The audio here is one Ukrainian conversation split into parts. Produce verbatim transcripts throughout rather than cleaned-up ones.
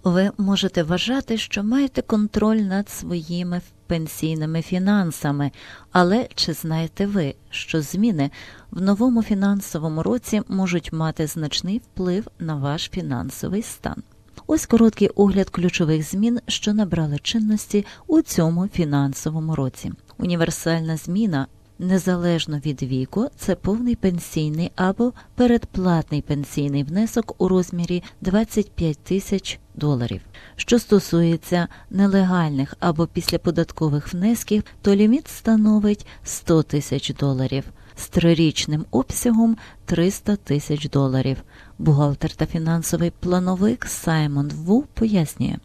Ви можете вважати, що маєте контроль над своїми пенсійними фінансами, але чи знаєте ви, що зміни в новому фінансовому році можуть мати значний вплив на ваш фінансовий стан? Ось короткий огляд ключових змін, що набрали чинності у цьому фінансовому році. Універсальна зміна незалежно від віку – це повний пенсійний або передплатний пенсійний внесок у розмірі двадцять п'ять тисяч доларів. Що стосується нелегальних або післяподаткових внесків, то ліміт становить сто тисяч доларів. З трирічним обсягом триста тисяч доларів. Бухгалтер та фінансовий плановик Саймон Ву пояснює.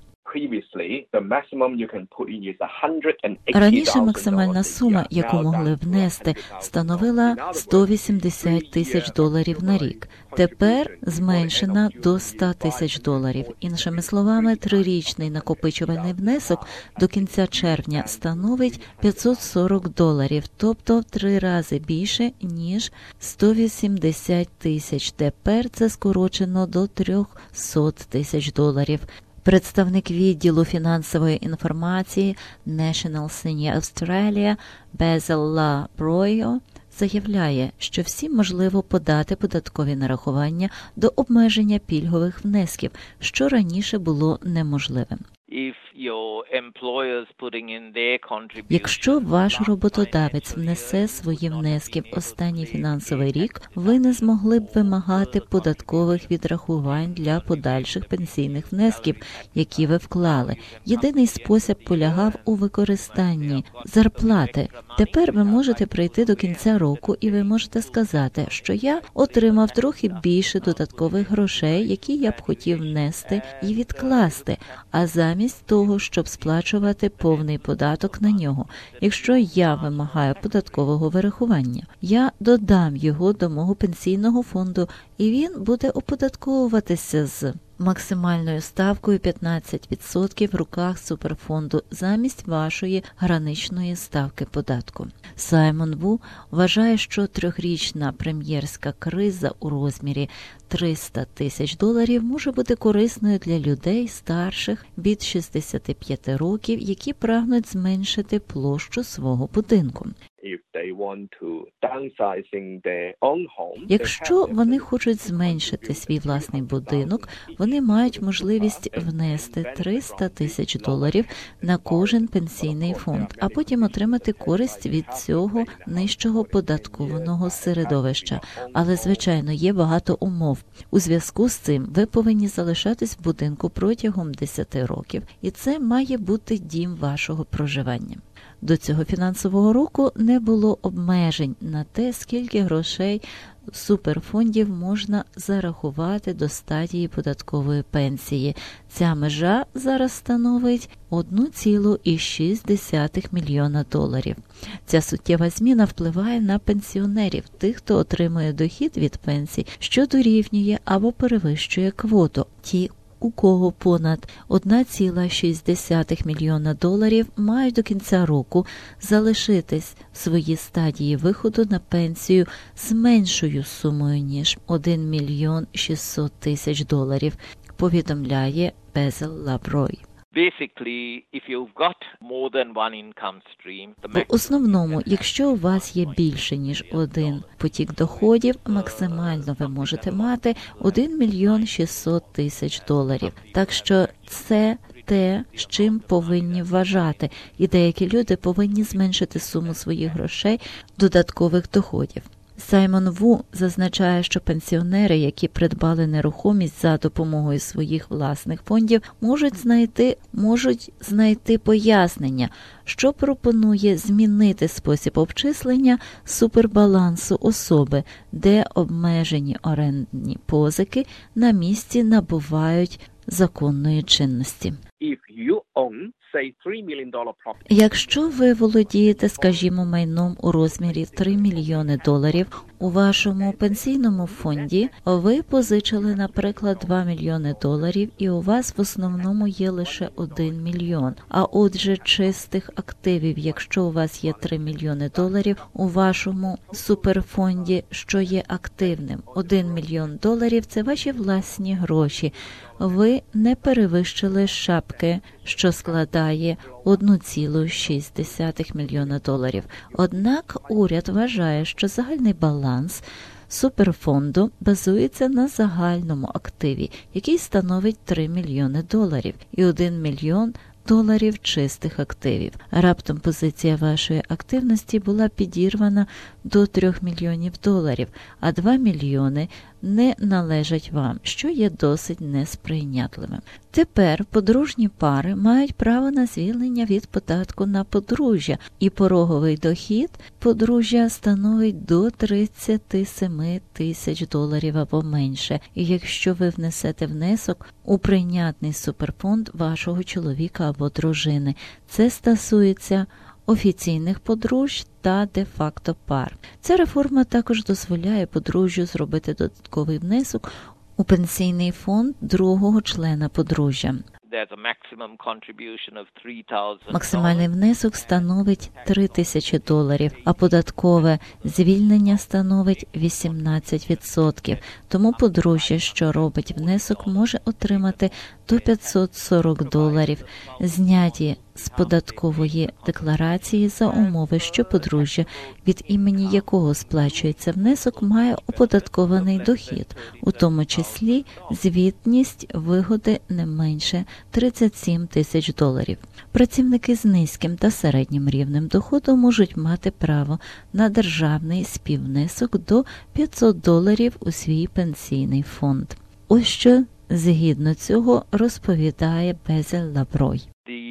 Раніше максимальна сума, яку могли внести, становила сто вісімдесят тисяч доларів на рік. Тепер зменшена до сто тисяч доларів. Іншими словами, трирічний накопичувальний внесок до кінця червня становить п'ятсот сорок доларів, тобто в три рази більше, ніж сто вісімдесят тисяч. Тепер це скорочено до триста тисяч доларів. Представник відділу фінансової інформації National Senior Australia Basil LaBroyo заявляє, що всім можливо подати податкові нарахування до обмеження пільгових внесків, що раніше було неможливим. Якщо ваш роботодавець внесе свої внески в останній фінансовий рік, ви не змогли б вимагати податкових відрахувань для подальших пенсійних внесків, які ви вклали. Єдиний спосіб полягав у використанні зарплати. Тепер ви можете прийти до кінця року і ви можете сказати, що я отримав трохи більше додаткових грошей, які я б хотів внести і відкласти, а замість того, щоб сплачувати повний податок на нього. Якщо я вимагаю податкового вирахування, я додам його до мого пенсійного фонду, і він буде оподатковуватися з максимальною ставкою п'ятнадцять відсотків в руках суперфонду замість вашої граничної ставки податку. Саймон Ву вважає, що трьохрічна прем'єрська криза у розмірі триста тисяч доларів може бути корисною для людей старших від шістдесят п'ять років, які прагнуть зменшити площу свого будинку. Якщо вони хочуть зменшити свій власний будинок, вони мають можливість внести триста тисяч доларів на кожен пенсійний фонд, а потім отримати користь від цього нижчого податкованого середовища. Але, звичайно, є багато умов. У зв'язку з цим ви повинні залишатись в будинку протягом десяти років, і це має бути дім вашого проживання. До цього фінансового року не було обмежень на те, скільки грошей суперфондів можна зарахувати до стадії податкової пенсії. Ця межа зараз становить одна ціла шість десятих мільйона доларів. Ця суттєва зміна впливає на пенсіонерів, тих, хто отримує дохід від пенсій, що дорівнює або перевищує квоту. Ті, у кого понад одна ціла шість десятих мільйона доларів, мають до кінця року залишитись в своїй стадії виходу на пенсію з меншою сумою, ніж один мільйон шістсот тисяч доларів, повідомляє Безел Лаброй. В основному, якщо у вас є більше, ніж один потік доходів, максимально ви можете мати один мільйон шістсот тисяч доларів. Так що це те, з чим повинні вважати, і деякі люди повинні зменшити суму своїх грошей додаткових доходів. Саймон Ву зазначає, що пенсіонери, які придбали нерухомість за допомогою своїх власних фондів, можуть знайти, можуть знайти пояснення, що пропонує змінити спосіб обчислення супербалансу особи, де обмежені орендні позики на місці набувають законної чинності. Якщо ви володієте, скажімо, майном у розмірі три мільйони доларів, у вашому пенсійному фонді ви позичили, наприклад, два мільйони доларів, і у вас в основному є лише один мільйон. А отже, чистих активів, якщо у вас є три мільйони доларів, у вашому суперфонді, що є активним, один мільйон доларів – це ваші власні гроші. Ви не перевищили шапки, що складає один цілих шість десятих мільйона доларів. Однак уряд вважає, що загальний баланс суперфонду базується на загальному активі, який становить три мільйони доларів і один мільйон доларів чистих активів. Раптом позиція вашої активності була підірвана до трьох мільйонів доларів, а два мільйони не належать вам, що є досить несприйнятливим. Тепер подружні пари мають право на звільнення від податку на подружжя, і пороговий дохід подружжя становить до тридцять сім тисяч доларів або менше, і якщо ви внесете внесок у прийнятний суперфонд вашого чоловіка або дружини. Це стосується офіційних подружжя та де-факто пар. Ця реформа також дозволяє подружжю зробити додатковий внесок у пенсійний фонд другого члена подружжя. Максимальний внесок становить три тисячі доларів, а податкове звільнення становить вісімнадцять відсотків. Тому подружжя, що робить внесок, може отримати до п'ятсот сорок доларів, зняті з податкової декларації за умови, що подружжя, від імені якого сплачується внесок, має оподаткований дохід, у тому числі звітність вигоди не менше тридцять сім тисяч доларів. Працівники з низьким та середнім рівнем доходу можуть мати право на державний співвнесок до п'ятсот доларів у свій пенсійний фонд. Ось що згідно цього розповідає Безель Лаброй.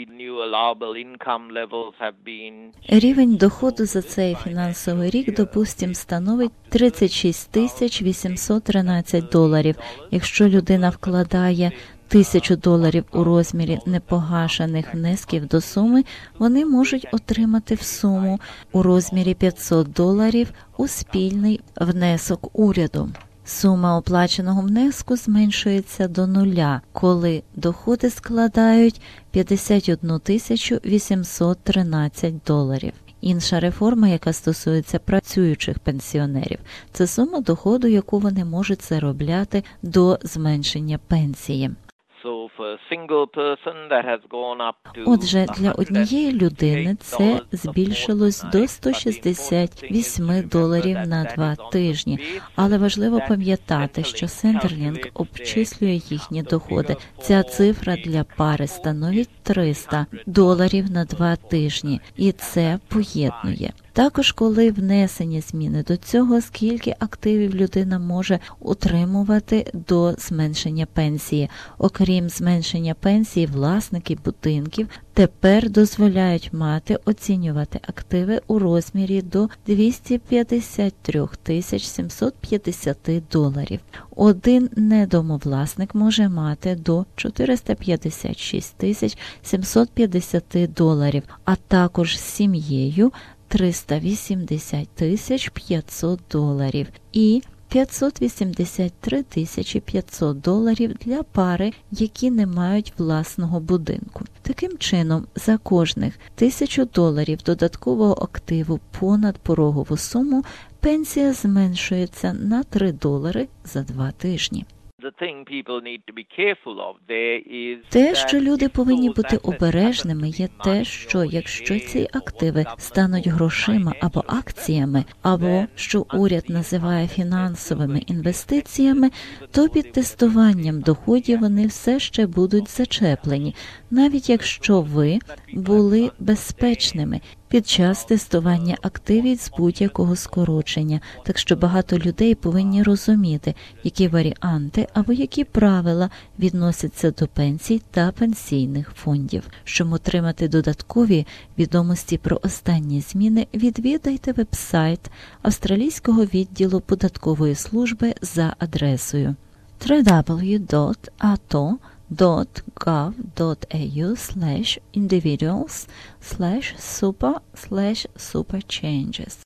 Рівень доходу за цей фінансовий рік, допустим, становить тридцять шість тисяч вісімсот тринадцять доларів. Якщо людина вкладає тисячу доларів у розмірі непогашених внесків до суми, вони можуть отримати в суму у розмірі п'ятсот доларів у спільний внесок уряду. Сума оплаченого внеску зменшується до нуля, коли доходи складають п'ятдесят одну тисячу вісімсот тринадцять доларів. Інша реформа, яка стосується працюючих пенсіонерів, це сума доходу, яку вони можуть заробляти до зменшення пенсії. Отже, для однієї людини це збільшилось до сто шістдесят вісім доларів на два тижні. Але важливо пам'ятати, що Сендерлінг обчислює їхні доходи. Ця цифра для пари становить триста доларів на два тижні, і це поєднує. Також, коли внесені зміни до цього, скільки активів людина може утримувати до зменшення пенсії. Окрім зменшення пенсії, власники будинків тепер дозволяють мати оцінювати активи у розмірі до двісті п'ятдесят три тисячі сімсот п'ятдесят доларів. Один недомовласник може мати до чотириста п'ятдесят шість тисяч сімсот п'ятдесят доларів, а також з сім'єю триста вісімдесят тисяч п'ятсот доларів і п'ятсот вісімдесят три тисячі п'ятсот доларів для пари, які не мають власного будинку. Таким чином, за кожних тисячу доларів додаткового активу понад порогову суму пенсія зменшується на три долари за два тижні. Те, що люди повинні бути обережними, є те, що якщо ці активи стануть грошима або акціями, або, що уряд називає фінансовими інвестиціями, то під тестуванням доходів вони все ще будуть зачеплені, навіть якщо ви були безпечними під час тестування активів з будь-якого скорочення. Так що багато людей повинні розуміти, які варіанти або які правила відносяться до пенсій та пенсійних фондів. Щоб отримати додаткові відомості про останні зміни, відвідайте веб-сайт Австралійського відділу податкової служби за адресою дабл ю дабл ю дабл ю dot a t o dot gov dot a u slash individuals slash super slash super changes.